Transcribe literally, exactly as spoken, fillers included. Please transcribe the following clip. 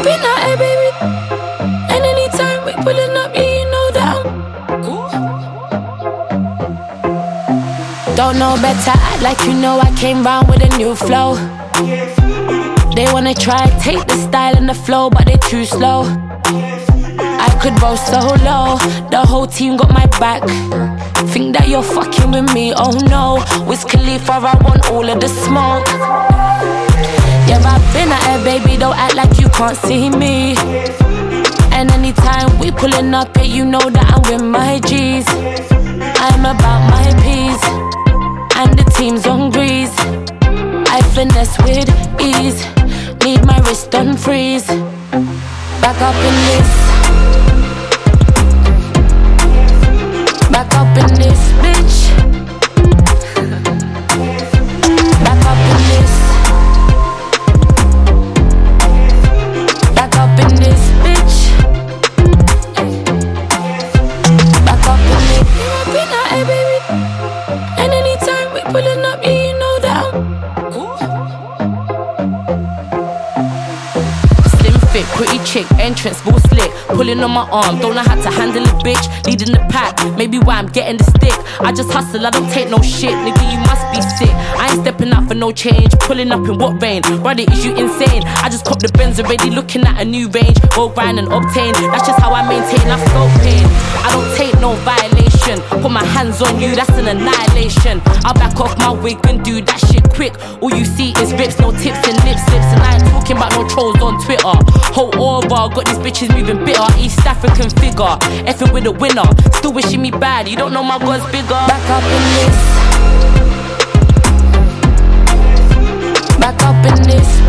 up in the air, baby. And anytime we pulling up, yeah, you know that I'm cool. Don't know better, act like you know I came round with a new flow. They wanna try, take the style and the flow, but they too slow. I could roll so low, the whole team got my back. Think that you're fucking with me, oh no. Wiz Khalifa, I want all of the smoke. Yeah, I've been at her, baby, don't act like you can't see me. And anytime we pulling up, yeah, you know that I'm with my G's. I'm about my peace, and the team's on grease. I finesse with ease, need my wrist on freeze. Back up in this, back up in this, bitch. Back up in this, back up in this, bitch. Back up in it. You up in the air, baby. And anytime we pulling up, yeah, you know that I'm cool. Slim fit, pretty chick, entrance, ball slick. Pulling on my arm, don't know how to handle a bitch. Leading the pack, maybe why I'm getting the stick. I just hustle, I don't take no shit. Nigga, you must be sick. I ain't stepping out for no change. Pulling up in what rain? Brother, is you insane? I just copped the Benz already, looking at a new range. Roll grind and obtain, that's just how I maintain. I feel pain, I don't take no violation. Put my hands on you, that's an annihilation. I'll back off my wig and do that shit quick. All you see is rips, no tips and lip slips. And I ain't talking about no trolls on Twitter. Whole aura, got these bitches moving bitter. East African figure, effing with a winner. Still wishing me bad, you don't know my God's bigger. Back up in this, back up in this.